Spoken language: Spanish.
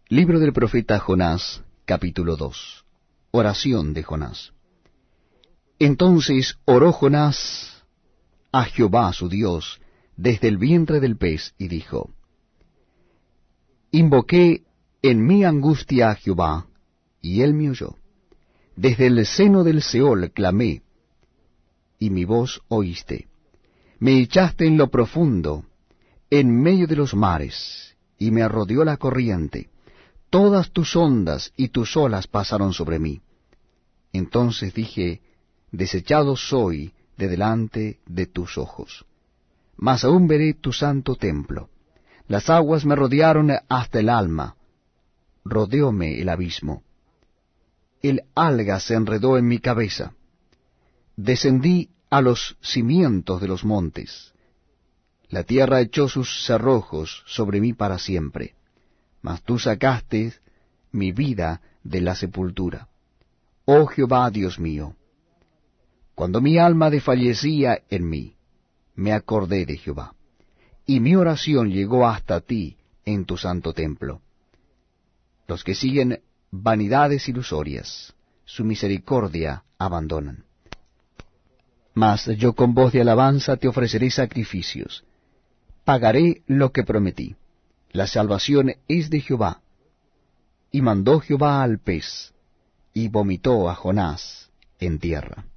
Libro del profeta Jonás, capítulo 2. Oración de Jonás. Entonces oró Jonás a Jehová su Dios desde el vientre del pez, y dijo: Invoqué en mi angustia a Jehová, y él me oyó. Desde el seno del Seol clamé, y mi voz oíste. Me echaste en lo profundo, en medio de los mares, y me rodeó la corriente. Todas tus ondas y tus olas pasaron sobre mí. Entonces dije: desechado soy de delante de tus ojos. Mas aún veré tu santo templo. Las aguas me rodearon hasta el alma. Rodeóme el abismo. El alga se enredó en mi cabeza. Descendí a los cimientos de los montes. La tierra echó sus cerrojos sobre mí para siempre. Mas tú sacaste mi vida de la sepultura, oh Jehová Dios mío. Cuando mi alma desfallecía en mí, me acordé de Jehová, y mi oración llegó hasta ti en tu santo templo. Los que siguen vanidades ilusorias, su misericordia abandonan. Mas yo con voz de alabanza te ofreceré sacrificios. Pagaré lo que prometí. La salvación es de Jehová. Y mandó Jehová al pez, y vomitó a Jonás en tierra.